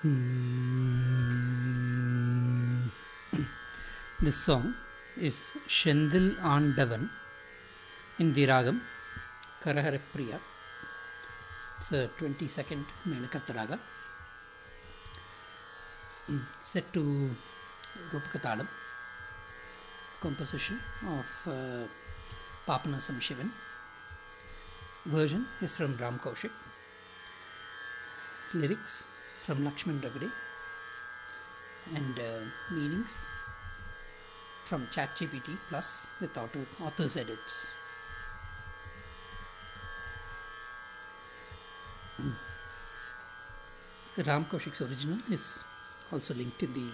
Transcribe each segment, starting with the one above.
This song is Shendil Aandavan in the ragam Karahara Priya. It's a 22nd Melakarta raga set to Rupakatalam, composition of Papanasam Shivan. Version is from Ram Kaushik. Lyrics from Lakshman Ragade and meanings from ChatGPT Plus with author's edits. Ram Kaushik's original is also linked in the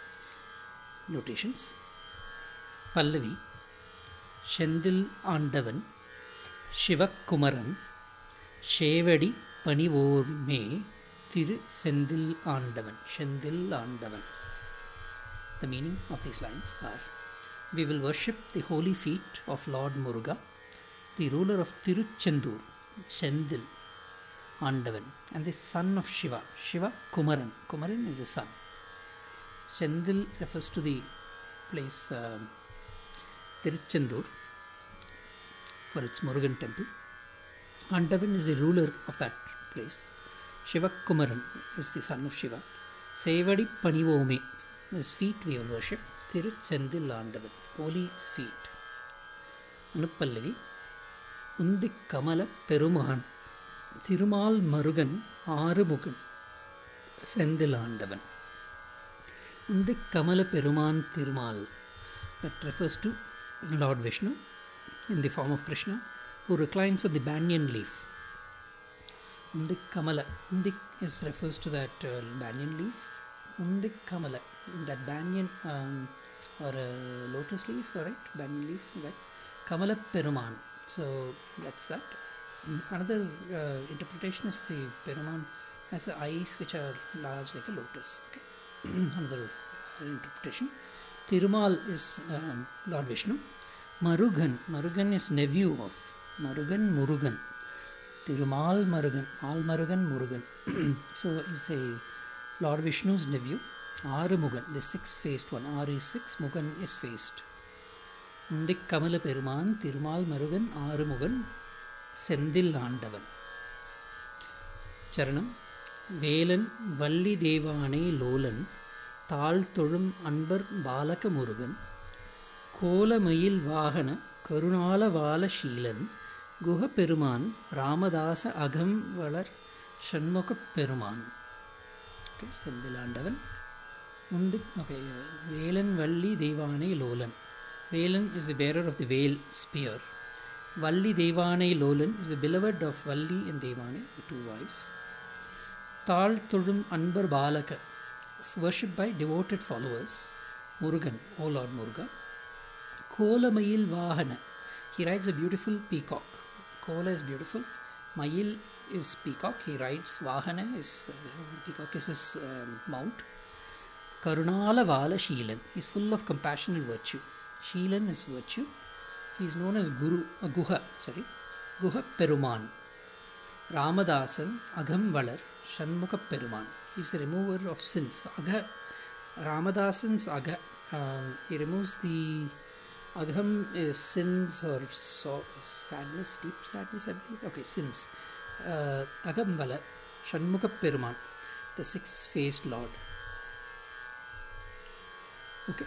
notations. Pallavi Shendil Aandavan Shivakumaran Shevadi Panivorme Thiru Sendil Aandavan. Shendil Aandavan. The meaning of these lines are: we will worship the holy feet of Lord Muruga, the ruler of Tiruchendur, Shendil Aandavan, and the son of Shiva, Shiva Kumaran. Kumaran is the son. Shendil refers to the place Tiruchendur for its Murugan temple. Aandavan is the ruler of that place. Shiva Kumaran is the son of Shiva. Sevadi Panivome, his feet we will worship. Tiruchendil Aandavan, holy feet. Anupallavi Undi Kamala Perumahan Thirumal Marugan Arumugan Sendil Aandavan. Undi Kamala Peruman Thirumal, that refers to Lord Vishnu in the form of Krishna, who reclines on the banyan leaf. Undik Kamala. Undik refers to that banyan leaf. Undik Kamala, that banyan or a lotus leaf, right? Banyan leaf, that Kamala Peruman. So that's that. Another interpretation is the Peruman has eyes which are large like a lotus. Okay. Another interpretation. Thirumal is Lord Vishnu. Marugan. Marugan is nephew of Marugan Murugan. Thirumal Marugan. Al Marugan Murugan. So it's a Lord Vishnu's nephew. Arumugan, the six-faced one. Ar is six, Mugan is faced. Undik Kamala Peruman, Thirumal Marugan, Arumugan, Sendil Aandavan. Charanam. Velan Valli Devane Lolan, Tal Tolum Anbar Balaka Murugan, Kola Mayil Vahana, Karunala Vala Sheelan, Guha Peruman, Ramadasa Agam Valar, Shanmuka Peruman. Okay, Sendil Aandavan. Okay, Velan Valli Devane Lolan. Velan is the bearer of the veil spear. Valli Devane Lolan is the beloved of Valli and Devane, the two wives. Tal Tolum Anbar Balaka, worshipped by devoted followers. Murugan, O Lord Muruga. Kola Mayil Vahana, he rides a beautiful peacock. Kola is beautiful. Mayil is peacock. He rides. Vahana is peacock is his mount. Karunala Vala Sheelan. He is full of compassion and virtue. Sheelan is virtue. He is known as Guha Peruman. Ramadasan Agam Valar Shanmuka Peruman. He is the remover of sins. Ramadasan's Agha. He removes the Agham is sins or sadness, deep sadness, I believe. Okay, sins. Agam Vala, Shanmuka Peruman, the six-faced Lord. Okay.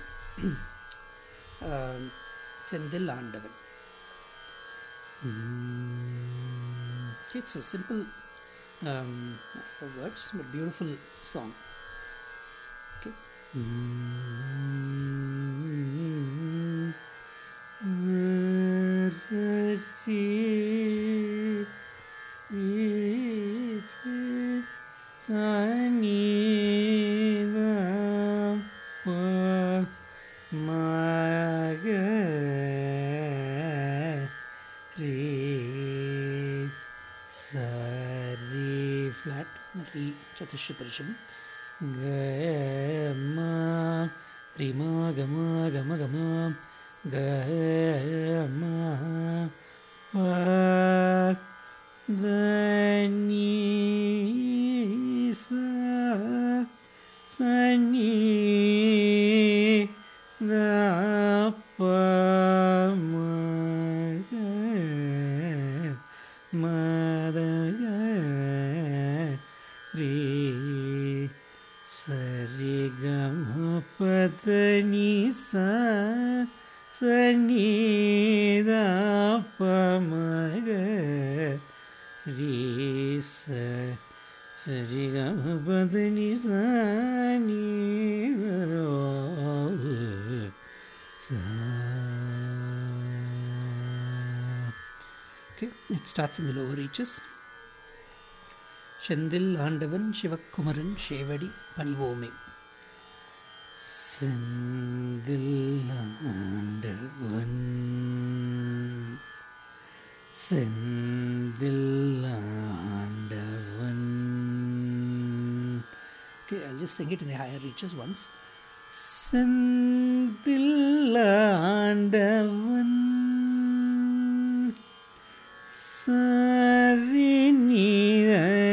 Sendil Aandavan. Okay, it's a simple words, but beautiful song. Okay. Flat, Re Chatushatrisham, Gama, Rima, Gama, Gama, Gama, Gama, Dhanisa, சனி தப்ப மக மதக ரே சரிகம பதனி சனி தப்ப மக ரே சரிகம பதனி சனி Okay, it starts in the lower reaches. Senthil ஆண்டவன் சிவக்குமரன் சேவடி பணிவோமே. செந்தில் ஆண்டவன் செந்தில் ஆண்டவன். Okay, I'll just sing it in the higher reaches once. Senthil Andavan சரி நீத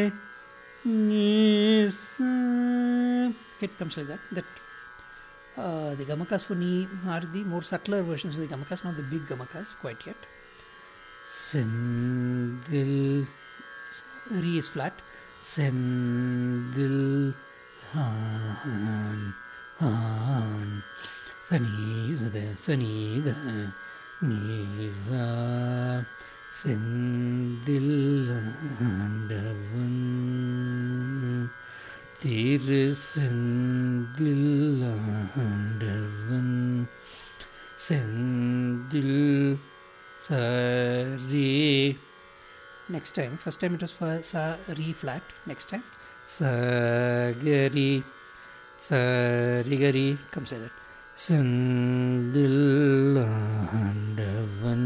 It comes like that. The gamakas for ni are the more subtler versions of the gamakas, not the big gamakas quite yet. Senthil Re is flat. Senthil ஆன் ஆன் சனீத சனீத நீசா செந்தில் ஆண்டவன் திரு செந்தில் ஆண்டவன் செந்தில் சரி. Next time, first time it was for sa re flat. Next time சகரி சரிகரி comes like that. Senthil ஆண்டவன்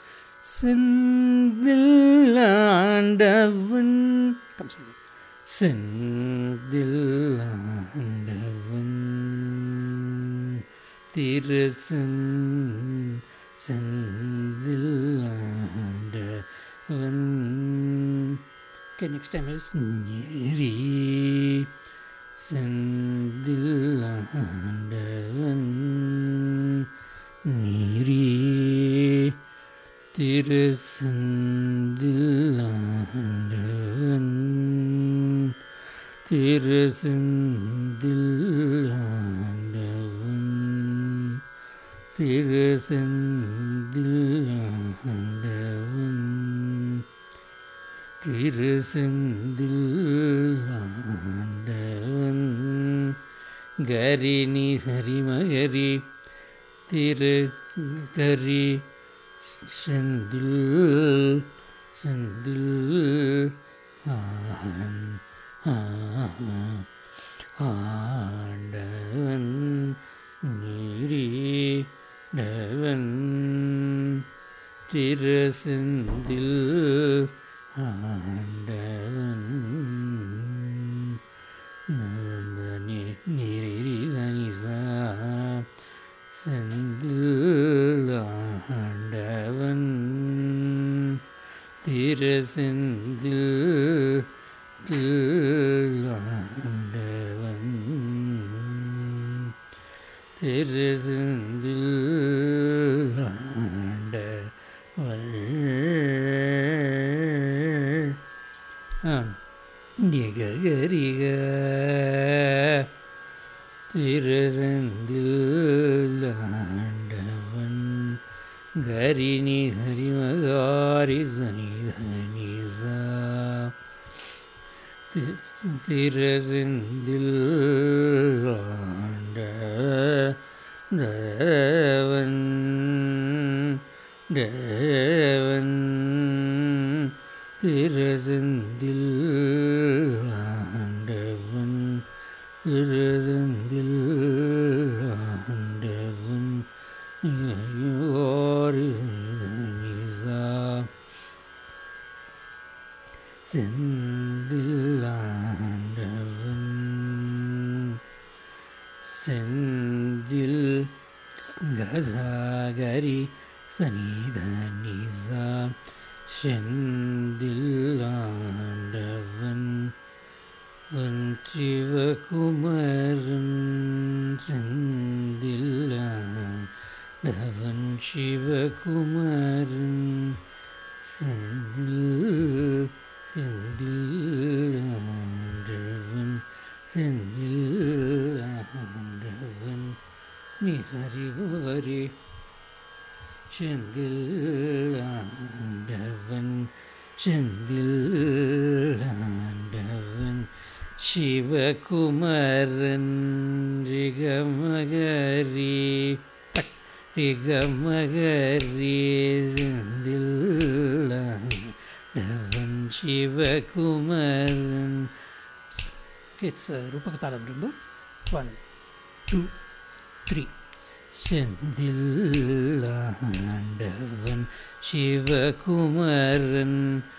செந்தில் ஆண்டவன் Comes like that. Senthil Andavan திரு செந்தில் ஆண்டவன். Okay, next time is நீரி Senthil ஆண்டவன் நீரி திரு செந்தில் ஆண்டவன் திரு செந்தில் ஆண்டவன் திரு செந்தில் ஆண்டவன் திரு செந்தில் ஆண்டவன் கரி நீ சரிமகரி திரு கரி செந்தில் செந்தில் ஆண்டவன் நீரி டவன் திரு செந்தில் ஆண்டவன் நீரி சனிசா செந்தில் ஆண்டவன் திரு செந்தில் ஆண்டவன் திரு செந்தில் ஆண்டவன் நிகரிக திரு செந்தில் ஆண்டவன் கரிணி சரிமகாரி சனிதனிசா திரு செந்தில் ஆண்டவன் தேவன் திரு செந்தில் ஆண்டவன் திரு செந்தில் ஆண்டவன் நிசா செந்தில் ஆண்டவன் செந்தில் கசாகரி சனிதனிசா செந்தில் ஆண்டவன் Sivakumaran செந்தில்லாண்டவன் Sivakumaran செந்தில்லாண்டவன் செந்தில்லாண்டவன் நிசரிவரே செந்தில்லாண்டவன் செந்தில்லாண்டவன் Sivakumaran ரிகமகரி ரிகமகரி செந்தில்லாண்டவன் Sivakumaran. It's Rupakatalam, remember? 1, 2, 3. செந்தில்லாண்டவன் Sivakumaran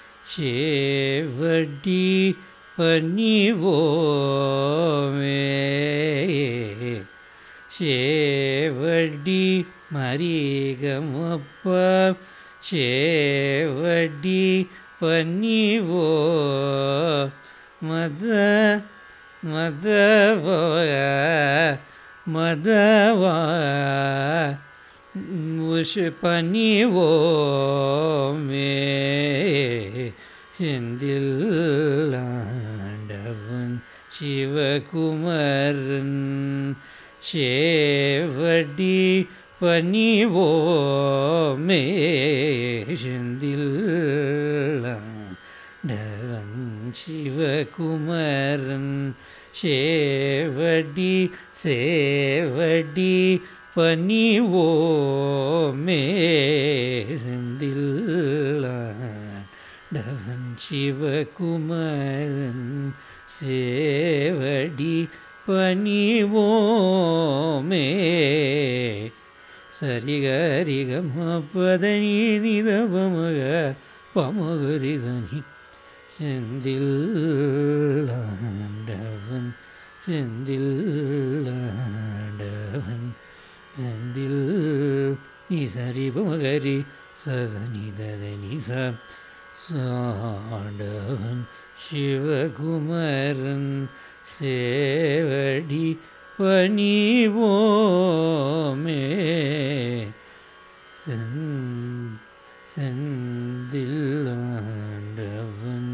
சேவடி பணிவோமே சேவடி மரிகமப்பா சேவடி பணிவோ மதவா உஷ பணிவோமே செந்தில்லாண்டவன் சிவகுமரன் சேவடி பணிவோமே செந்தில்லாண்டவன் சிவகுமரன் சேவடி சேவடி பணிவோமே செந்தில்லாண்டவன் சிவகுமரன் சேவடி பணிவோமே. சரிகரிகம பதனி நிதபமக பமகரிசனி செந்தில்லாண்டவன் செந்தில்லாண்டவன் செந்தில் நிசரி பமகரி சதனிதனி சாண்டவன் சிவகுமரன் சேவடி பணிவோமே செந்தில்லாண்டவன்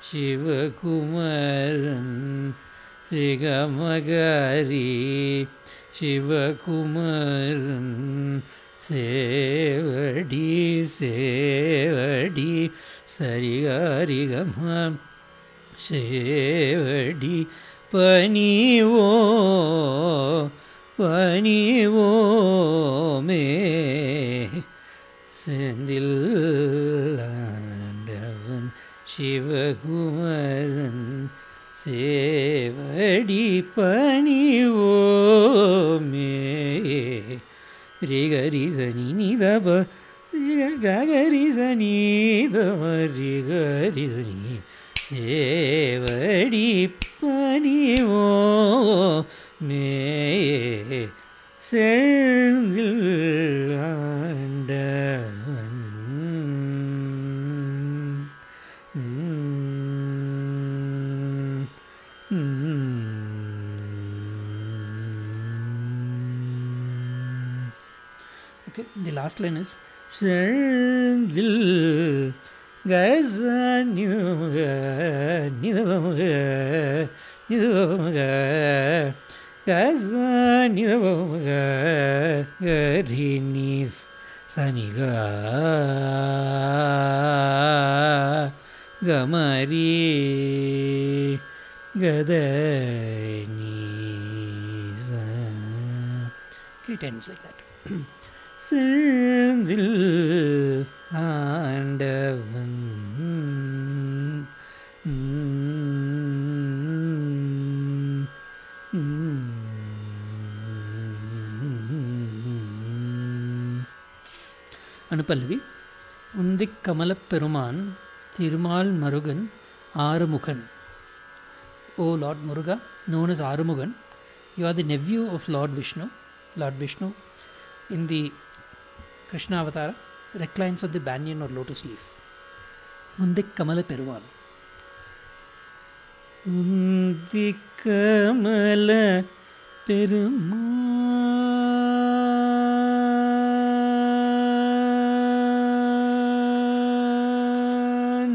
சிவகுமரன் ரிகமகரி சிவகுமரன் சேவடி சேவடி சரிகரிகம சேவடி பணிவோ பணிவோமே செந்தில்லாண்டவன் சிவகுமரன் சேவடி பணிவோமே. ரிகரிசனி நிதப ரிகரிசனி தம ரிகரிசனி சேவடி பணிவோமே செந்தில்லாண்டவன் Okay, the last line is Senthil கசனிதமக நிதபமக நிதபமக கசனிதபமக கரினிஸ் சனிக கமரி கதனிச. Okay, it ends like that. Senthil ஆண்டவன் அனுப்பல்லவி. உந்திக் கமலப் பெருமான் திருமால் மருகன் Arumugan. O Lord Muruga, known as Arumugan, you are the nephew of Lord Vishnu. Lord Vishnu, in the Krishna Avatara, reclines on the banyan or lotus leaf. Undik Kamala Peruval. உந்தி கமல பெருமான்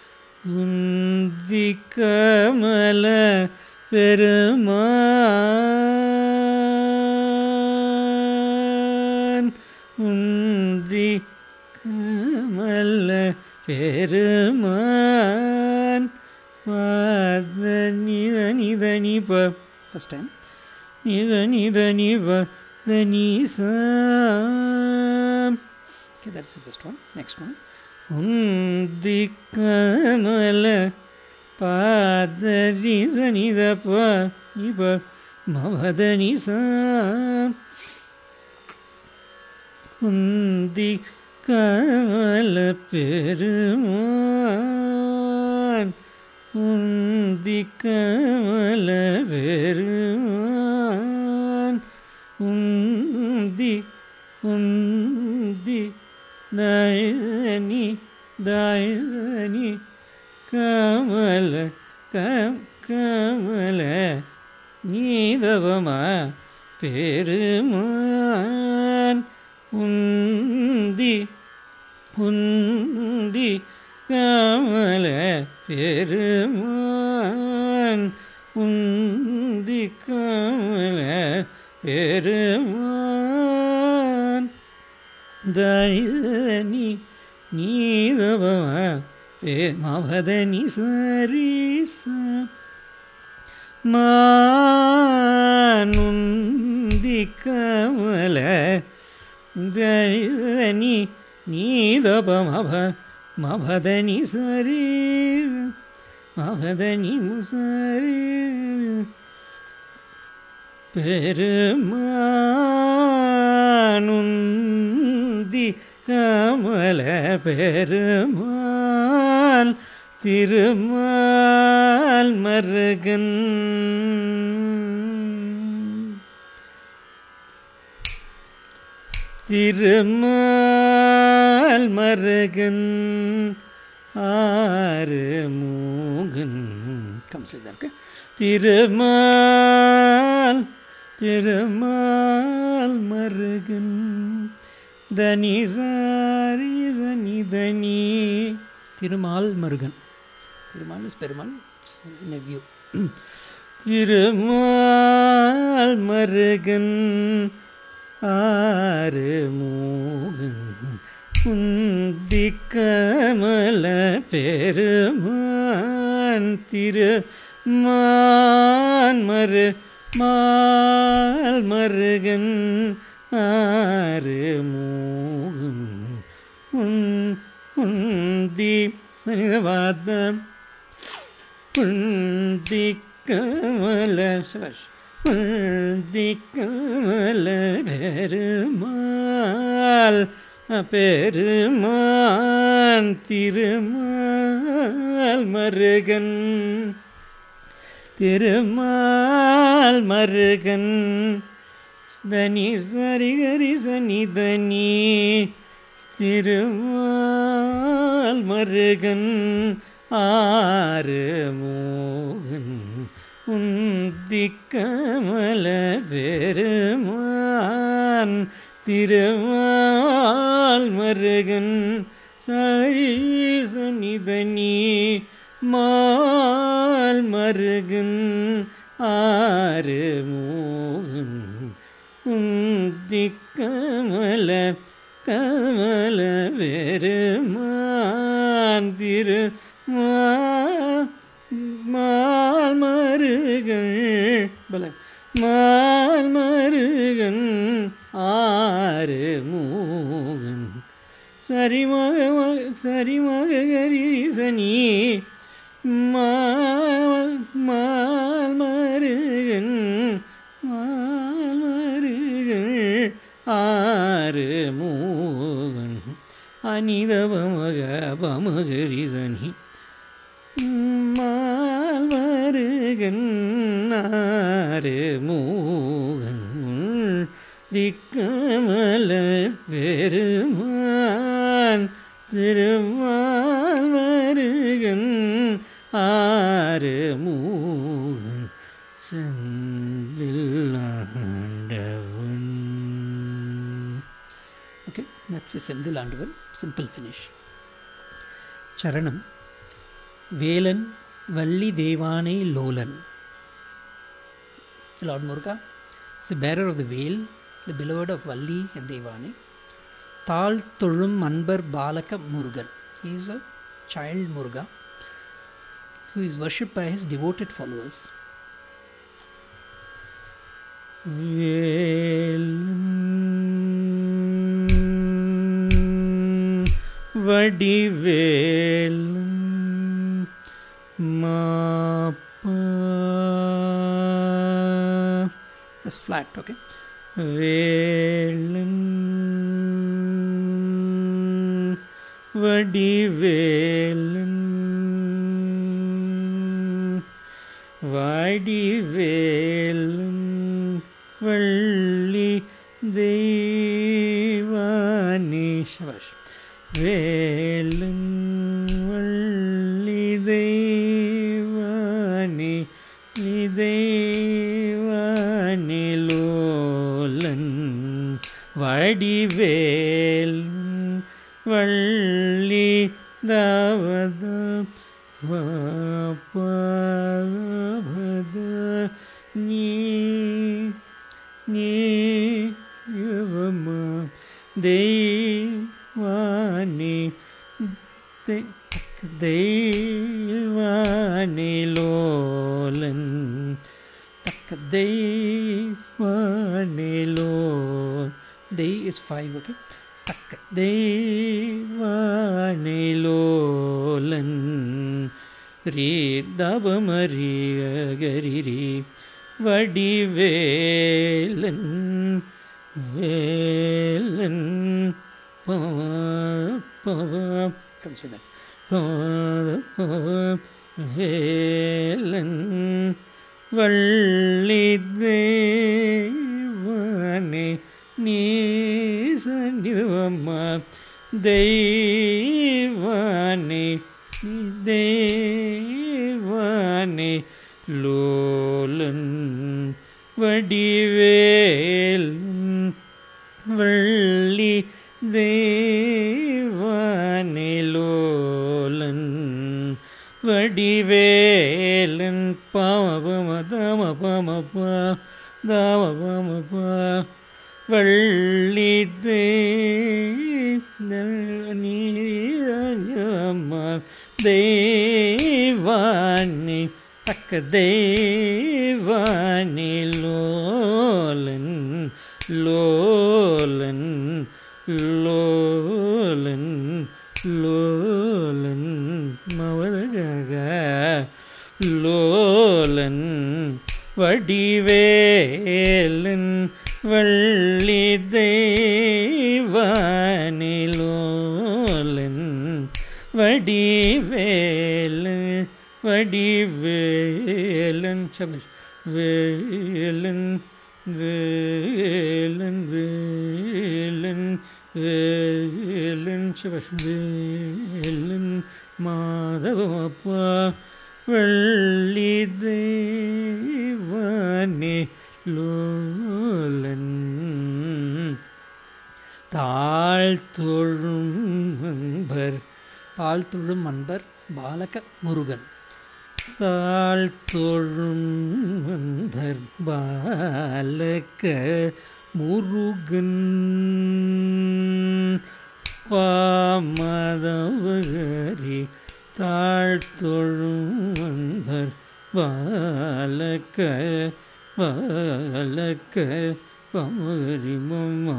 உந்தி கமல பெருமான் உந்தி கமல பெருமான் நிதனி ப ஃபர்ஸ்ட் டைம் நிதனி ப தனி சா. Okay, that's the first one. Next one. உந்தி கமல பாதரி சனித ப நிப மவதனி சா. உந்தி கமல பெருமான் உந்தி கமல பெருமான் உந்தி தாயனி கமல கமல நீதவமா பெருமான் உந்தி கமல பெருமான் உந்தி கமல பெருமான் தனி நீதவமா மவதனி சரீச மானுந்தி கமல தனி நீதபமப மபதனி சரி மபதனி முசரி பெருமானுந்தி கமல பெருமாள் திருமால் மருகன் திருமால் மருகன் ஆறுமுகன் கம்சலிதாருக்கு திருமால் மருகன் தனி சாரி தனி தனி திருமால் மருகன். Thirumal is Perumal nephew. திருமால் மருகன் ஆறுமுகன் உந்தி கமல பெருமான் திருமான் மால் மருகன் ஆறுமுகன் உந்தி சனிதவாதம் உந்தி கமல உந்தி கமல பெருமாள் பெருமான் திருமால் மருகன் திருமால் மருகன் தனி சரி கரி சனி தனி திருமால் மருகன் ஆறுமுகன் உந்தி கமல பெருமான் திருமால் மருகன் சரி சனி தனி மால் மருகன் ஆறுமுகன் உந்தி கமல பெருமான் திருமால் மருகன் மால் மருகன் ஆறுமுகன் சரிமக கரிசனி மால் மருகன் ஆறுமுகன் அனிதவமக பமகரிசனி மால் மருகன் ஆறுமுகன் திக்கமல பெருமான் திருமால் மருகன் ஆறுமுகன் ஆறுமுகன் செந்தில் ஆண்டவன். Okay, that's a செந்தில் ஆண்டவன். Simple finish. சரணம். Velan Valli Devanai லோலன். Lord Muruga is the bearer of the veil, the beloved of Valli and Devani. Tal Tolum Anbar Balaka Murugan. He is a child Muruga who is worshipped by his devoted followers. Velan Vadivelan Mapa. That's flat, okay? Velan Vadivelan Vadivelan Valli Devani. Shabash. Velan Valli Devani Devani Lolan Vadivelan Valli Davada Vapada Ni Yavama Devani Devani Lolan Devani Lolan. They is 5, okay? Devani Lolan Re Dabamari Gariri Vadivelan Velan Pava. Come say that. Pava Velan Valli Devani Nisanidvama Devani Devani Lolan Vadivelan Valli Devani Lolan Vadivelan Pamapamapa Damapamapa Valli Devani Devani Akka Devani Lolan Lolan Lolan Lolan Mavadaga Lolan Vadivelan Valli Devani Lolan Vadivelan Vadivelan Shabash Velan Velan Velan Velan Shabash Velan Madhavappa Valli Devani Lolan தாழ்த்தொழும் அன்பர் பாலக முருகன். தாழ்த்தொழும் அன்பர் பாலக முருகன் பாமதவகரி. தாழ்த்தொழும் அன்பர் பாலக பாலக பாமகரி மம்மா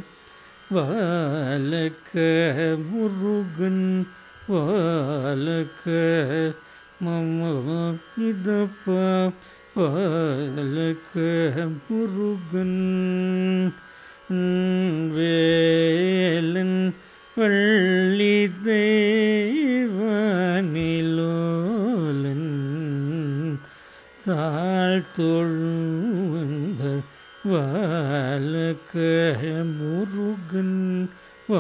வாலக்க முருகன் வாலக்க மம்மா இதப்பா வாலக்க முருகன் வேலன் வள்ளி தேவானி லோலன் தாழ்த்தொழும் வாலக்க முருகன்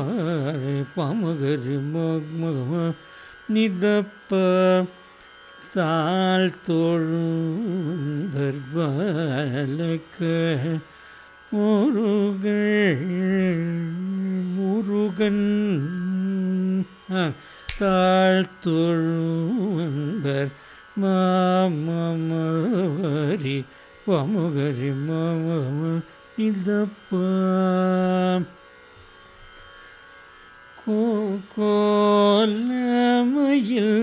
வாழை பாமகரி மகம நிதப்ப தாழ்த்தொழும்பர் பாலக முருகன் தாழ்த்தொழும்பர் மாமரி வமுகரி மம இதப்பா கோலமயில்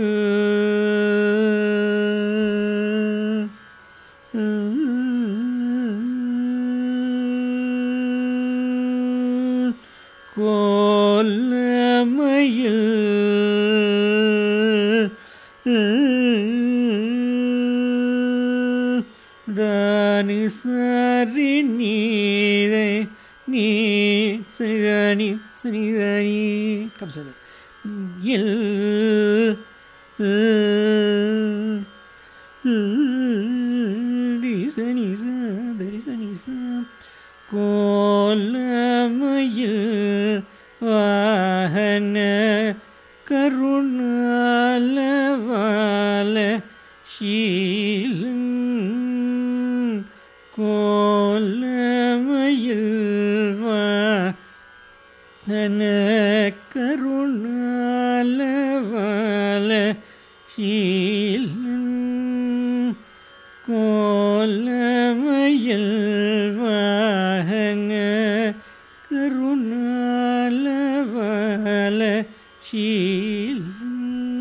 கோலமயில் தானி சரி நீதை நீ சரிதானி சரிதானி comes with it. கோலமயில் வாகன கருணாலவால ஷீலன் கோலமயில் வாகன கருணாலவால ஷீலன் கோலமயில் வாகன கருணாலவால ஷீலன்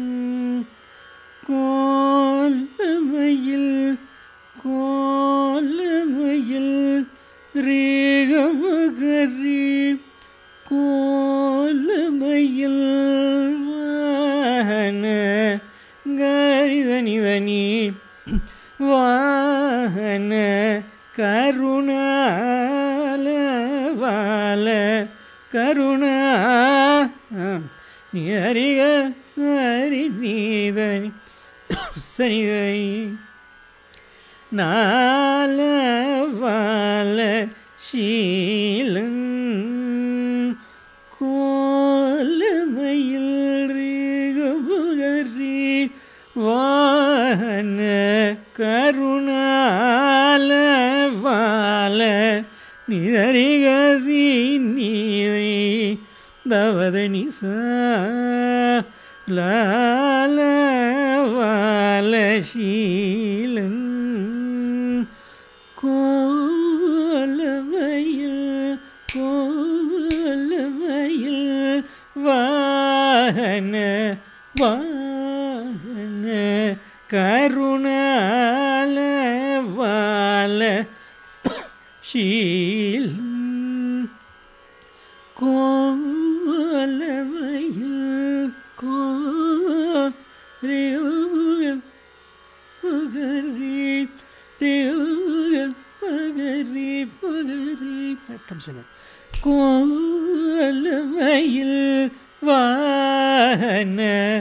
கோலமயில் கோலமயில் ரேகமகரி கோலமயில் வாகன கரிதனிதனி வாகன கருணாலவால கருணா நிகரிக சரி நீதனி சரிதனி நாலவால ஷீலன் கோலமயில் ரேகபுகரி வாகன கருணாலவால நிதரிகரி நீரி தவதனி லாலவால ஷீலன் கோலமயில் கோலமயில் வாகன வாகன கருணாலவால ஷீலன் கோலமயில் கோலமயில் வாகன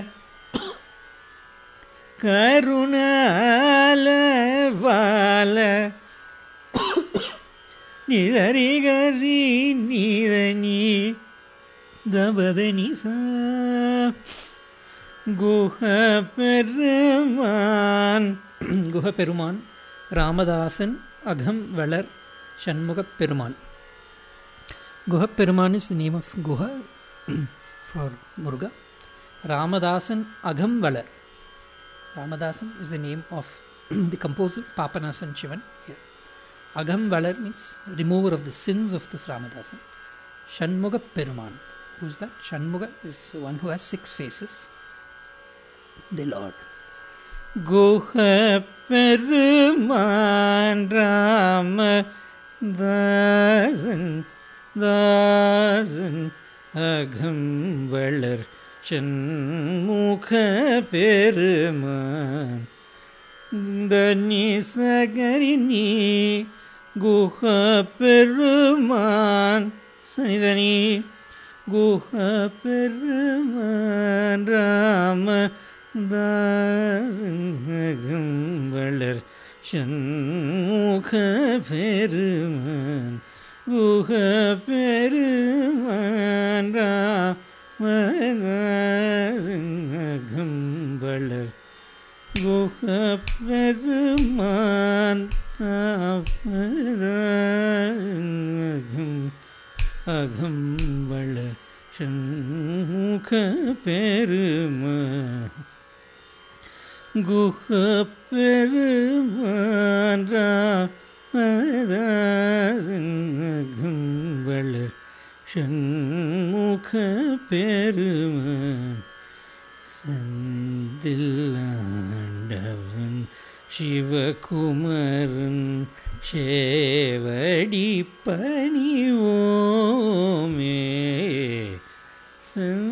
கருணாலவால நிதரிகரி நீதனி தபதனி சா குஹபெருமான் ராமதாசன் அகம் வளர் சண்முகப் பெருமான். Guhaperuman is the name of Guha for Muruga. Ramadasan Agam Valar. Ramadasan is the name of the composer Papanasan Shivan. Here. Agam Valar means remover of the sins of this Ramadasan. Shanmuga Peruman. Who is that? Shanmuga is one who has 6 faces. The Lord. Guha Peruman Ramadasan Dasan Agam Valar Shanmukha Peruman Dani Sagarini Guha Peruman Sanidani Guha Peruman Rama Dasan Valar Shanmukha Peruman Guha Peruman Rama Dasan Valar Guha Guhaperuman அகம்பள Shanmuga பெருமான் குகப்பெருமான் வளர் சண்முக பெருமான் செந்தில்லாண்டவன் சிவகுமரன் சேவடி பணிவோமே செந்தில்லாண்டவன்